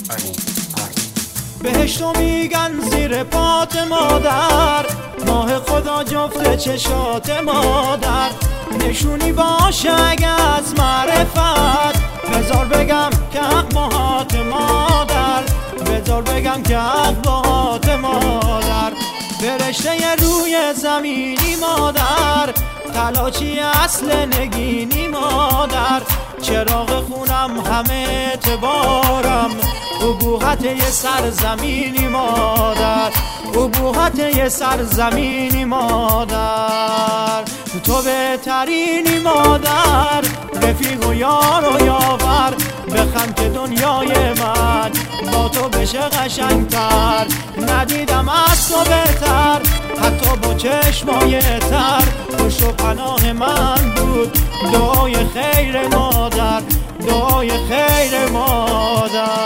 بهشتو میگن زیر پات مادر، ماه خدا جفت چشات مادر، نشونی باشه اگه از معرفت، بذار بگم که حق باهات مادر، بذار بگم که حق باهات مادر. فرشته روی زمینی مادر، تلاچی اصل نگینی مادر، چراغ خونم همه اعتبارم، ابوحت یه سرزمینی مادر، ابوحت یه سرزمینی مادر. تو بهترینی مادر، رفیق و یار و یاور، بخند که دنیای من با تو بشه قشنگتر، ندیدم از تو بهتر حتی با چشمای تر، خوش و پناه من بود دعای خیر مادر، دعای خیر مادر.